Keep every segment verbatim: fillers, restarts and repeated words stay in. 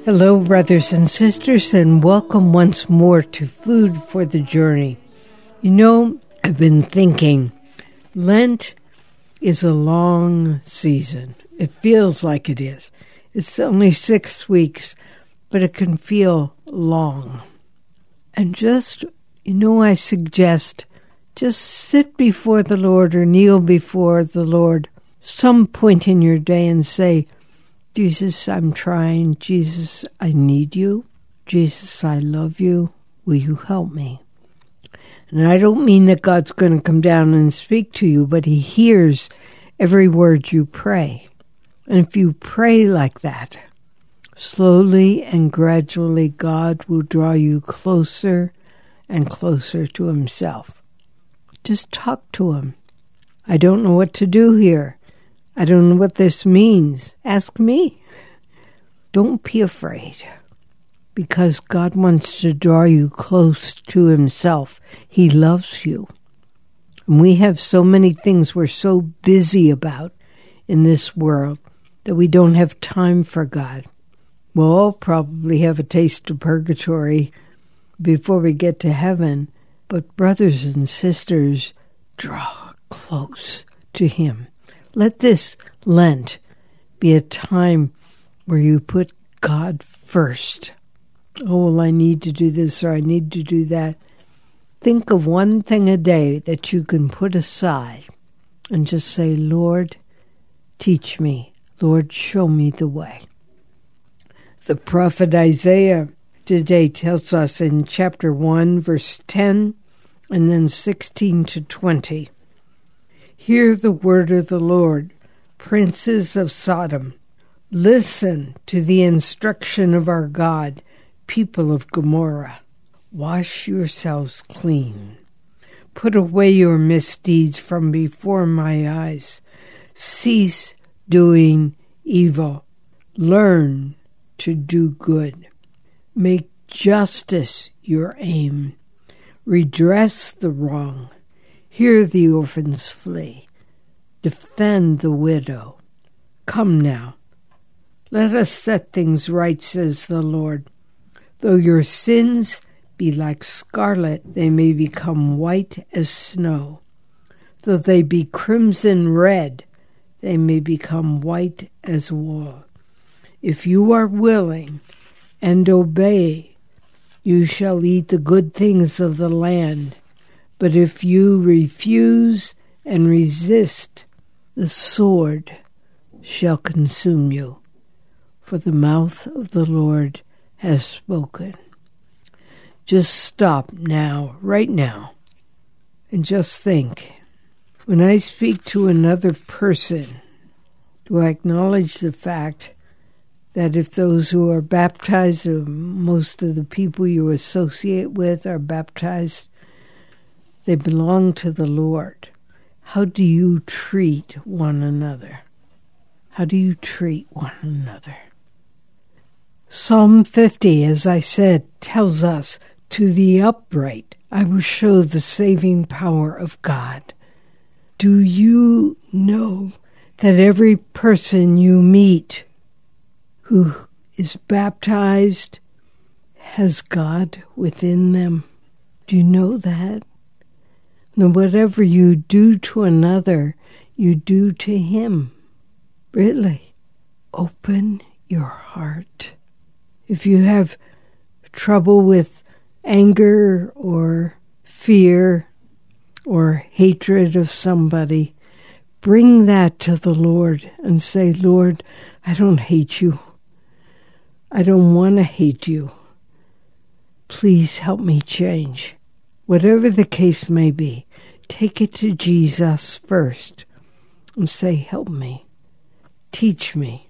Hello, brothers and sisters, and welcome once more to Food for the Journey. You know, I've been thinking, Lent is a long season. It feels like it is. It's only six weeks, but it can feel long. And just, you know, I suggest just sit before the Lord or kneel before the Lord some point in your day and say, Jesus, I'm trying. Jesus, I need you. Jesus, I love you. Will you help me? And I don't mean that God's going to come down and speak to you, but he hears every word you pray. And if you pray like that, slowly and gradually, God will draw you closer and closer to himself. Just talk to him. I don't know what to do here. I don't know what this means. Ask me. Don't be afraid, because God wants to draw you close to himself. He loves you. And we have so many things we're so busy about in this world that we don't have time for God. We'll all probably have a taste of purgatory before we get to heaven. But brothers and sisters, draw close to him. Let this Lent be a time where you put God first. Oh, well, I need to do this or I need to do that. Think of one thing a day that you can put aside and just say, Lord, teach me. Lord, show me the way. The prophet Isaiah today tells us in chapter one, verse ten, and then sixteen to twenty. Hear the word of the Lord, princes of Sodom. Listen to the instruction of our God, people of Gomorrah. Wash yourselves clean. Put away your misdeeds from before my eyes. Cease doing evil. Learn to do good. Make justice your aim. Redress the wrong. Hear the orphans flee. Defend the widow. Come now. Let us set things right, says the Lord. Though your sins be like scarlet, they may become white as snow. Though they be crimson red, they may become white as wool. If you are willing and obey, you shall eat the good things of the land. But if you refuse and resist, the sword shall consume you, for the mouth of the Lord has spoken. Just stop now, right now, and just think. When I speak to another person, do I acknowledge the fact that if those who are baptized, or most of the people you associate with are baptized, they belong to the Lord? How do you treat one another? How do you treat one another? Psalm fifty, as I said, tells us, to the upright I will show the saving power of God. Do you know that every person you meet who is baptized has God within them? Do you know that? And whatever you do to another, you do to him. Really, open your heart. If you have trouble with anger or fear or hatred of somebody, bring that to the Lord and say, Lord, I don't hate you. I don't want to hate you. Please help me change. Whatever the case may be, take it to Jesus first and say, help me, teach me.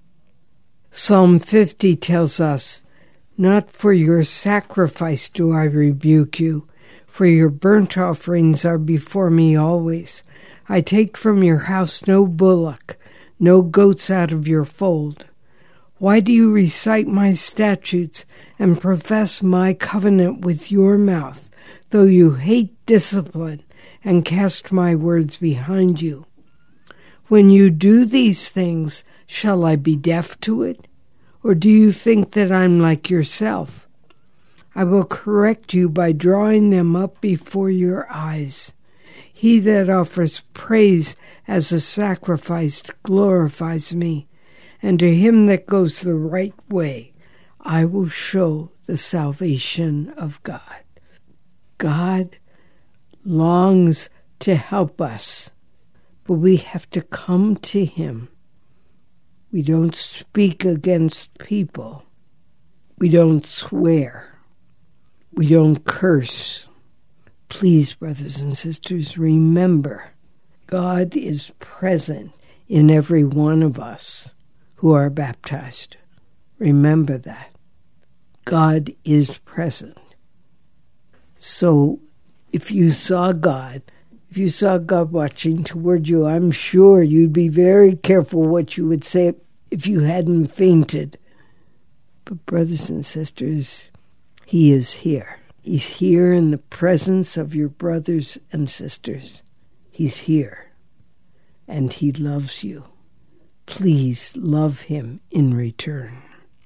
Psalm fifty tells us, not for your sacrifice do I rebuke you, for your burnt offerings are before me always. I take from your house no bullock, no goats out of your fold. Why do you recite my statutes and profess my covenant with your mouth, though you hate discipline and cast my words behind you? When you do these things, shall I be deaf to it? Or do you think that I'm like yourself? I will correct you by drawing them up before your eyes. He that offers praise as a sacrifice glorifies me, and to him that goes the right way, I will show the salvation of God. God longs to help us, but we have to come to him. We don't speak against people. We don't swear. We don't curse. Please, brothers and sisters, remember, God is present in every one of us who are baptized. Remember that. God is present. So if you saw God, if you saw God watching toward you, I'm sure you'd be very careful what you would say if you hadn't fainted. But brothers and sisters, he is here. He's here in the presence of your brothers and sisters. He's here, and he loves you. Please love him in return.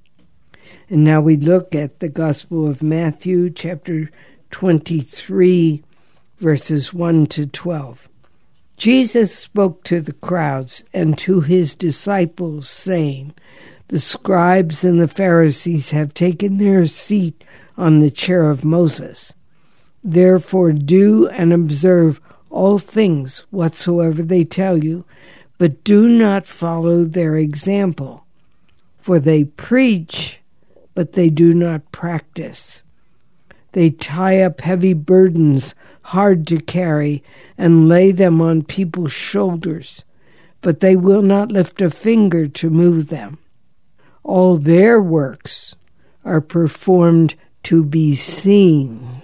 And now we look at the Gospel of Matthew, chapter twenty-three, verses one to twelve. Jesus spoke to the crowds and to his disciples, saying, "The scribes and the Pharisees have taken their seat on the chair of Moses. Therefore do and observe all things whatsoever they tell you, but do not follow their example. For they preach, but they do not practice. They tie up heavy burdens hard to carry and lay them on people's shoulders, but they will not lift a finger to move them. All their works are performed to be seen."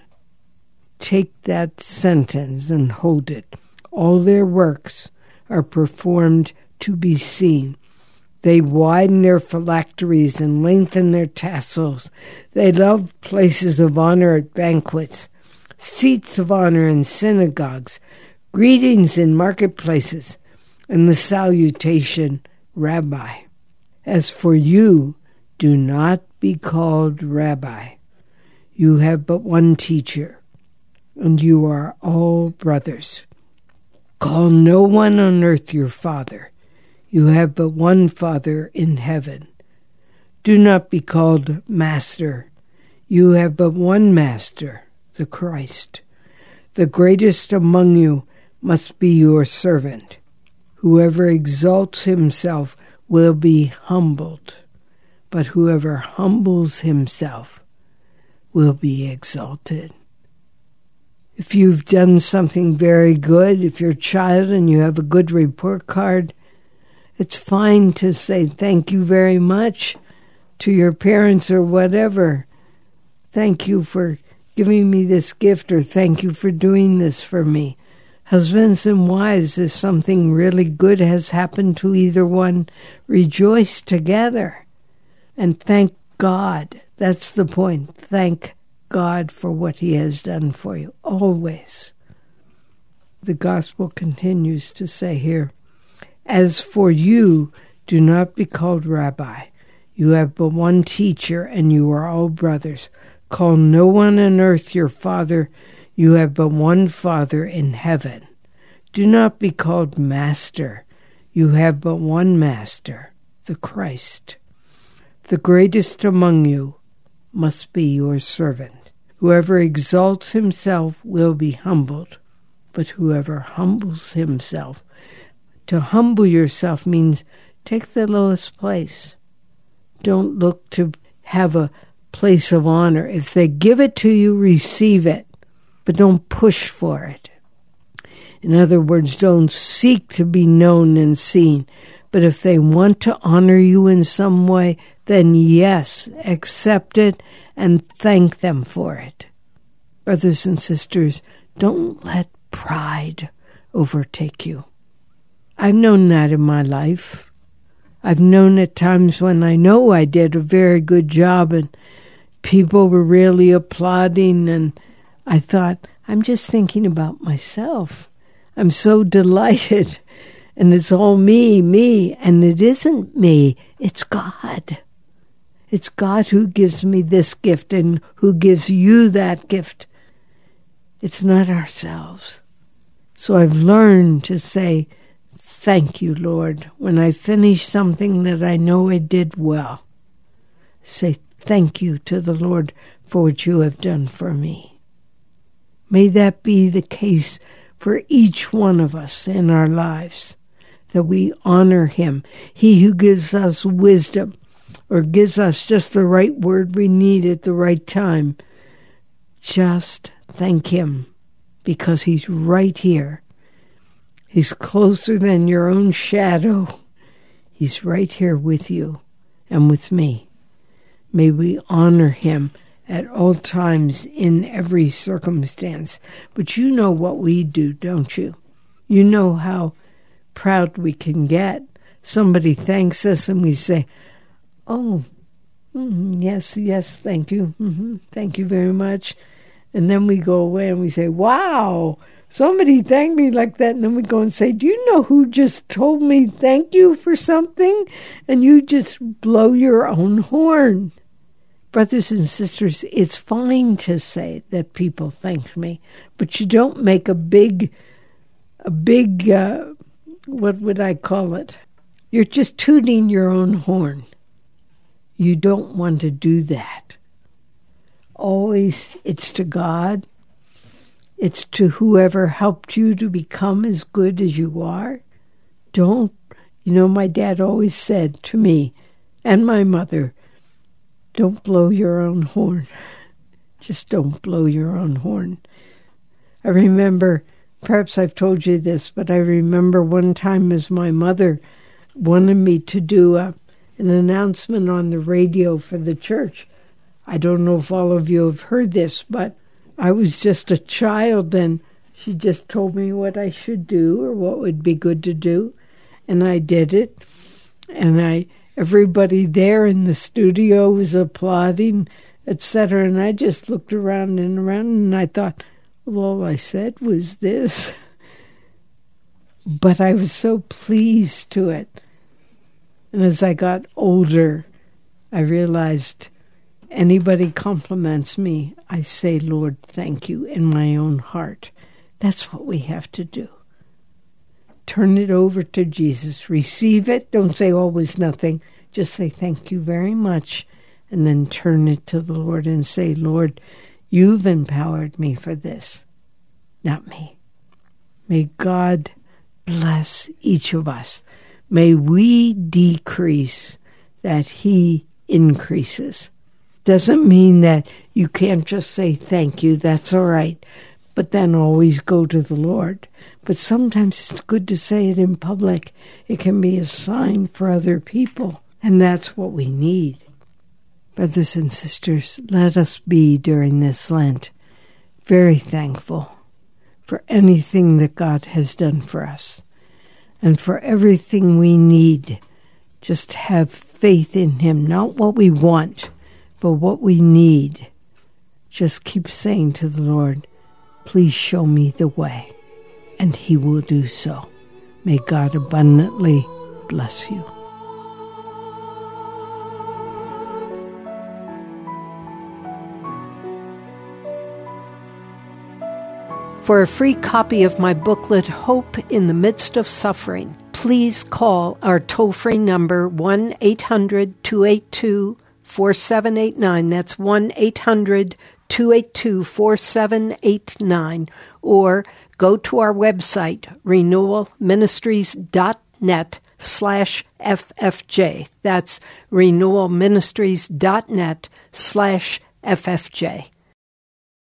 Take that sentence and hold it. All their works are performed to be seen. They widen their phylacteries and lengthen their tassels. They love places of honor at banquets, seats of honor in synagogues, greetings in marketplaces, and the salutation, "Rabbi." As for you, do not be called Rabbi. You have but one teacher, and you are all brothers. Call no one on earth your father. You have but one Father in heaven. Do not be called Master. You have but one Master, the Christ. The greatest among you must be your servant. Whoever exalts himself will be humbled, but whoever humbles himself will be exalted. If you've done something very good, if you're a child and you have a good report card, it's fine to say thank you very much to your parents or whatever. Thank you for giving me this gift, or thank you for doing this for me. Husbands and wives, if something really good has happened to either one, rejoice together and thank God. That's the point. Thank God for what he has done for you, always. The gospel continues to say here, "As for you, do not be called Rabbi. You have but one teacher, and you are all brothers. Call no one on earth your father. You have but one Father in heaven. Do not be called Master. You have but one Master, the Christ. The greatest among you must be your servant. Whoever exalts himself will be humbled, but whoever humbles himself..." To humble yourself means take the lowest place. Don't look to have a place of honor. If they give it to you, receive it, but don't push for it. In other words, don't seek to be known and seen. But if they want to honor you in some way, then yes, accept it and thank them for it. Brothers and sisters, don't let pride overtake you. I've known that in my life. I've known at times when I know I did a very good job and people were really applauding, and I thought, I'm just thinking about myself. I'm so delighted, and it's all me, me, and it isn't me, it's God. It's God who gives me this gift and who gives you that gift. It's not ourselves. So I've learned to say, thank you, Lord. When I finish something that I know I did well, say thank you to the Lord for what you have done for me. May that be the case for each one of us in our lives, that we honor him. He who gives us wisdom or gives us just the right word we need at the right time, just thank him, because he's right here. He's closer than your own shadow. He's right here with you and with me. May we honor him at all times in every circumstance. But you know what we do, don't you? You know how proud we can get. Somebody thanks us and we say, oh, mm, yes, yes, thank you. Mm-hmm, thank you very much. And then we go away and we say, wow, somebody thanked me like that. And then we go and say, do you know who just told me thank you for something? And you just blow your own horn. Brothers and sisters, it's fine to say that people thanked me, but you don't make a big, a big, uh, what would I call it? You're just tooting your own horn. You don't want to do that. Always, it's to God. It's to whoever helped you to become as good as you are. Don't, you know, my dad always said to me and my mother, don't blow your own horn. Just don't blow your own horn. I remember, perhaps I've told you this, but I remember one time as my mother wanted me to do a, an announcement on the radio for the church. I don't know if all of you have heard this, but I was just a child and she just told me what I should do or what would be good to do. And I did it. And I everybody there in the studio was applauding, et cetera. And I just looked around and around and I thought, well, all I said was this. But I was so pleased to it. And as I got older, I realized anybody compliments me, I say, Lord, thank you, in my own heart. That's what we have to do. Turn it over to Jesus. Receive it. Don't say always nothing. Just say thank you very much. And then turn it to the Lord and say, Lord, you've empowered me for this, not me. May God bless each of us. May we decrease that he increases. Doesn't mean that you can't just say thank you, that's all right, but then always go to the Lord. But sometimes it's good to say it in public. It can be a sign for other people, and that's what we need. Brothers and sisters, let us be during this Lent very thankful for anything that God has done for us and for everything we need. Just have faith in him, not what we want, but what we need. Just keep saying to the Lord, please show me the way, and he will do so. May God abundantly bless you. For a free copy of my booklet, Hope in the Midst of Suffering, please call our toll-free number one eight hundred two eight two four seven eight nine. That's one eight hundred two eight two four seven eight nine. Or go to our website, renewal ministries dot net slash F F J. That's renewal ministries dot net slash F F J.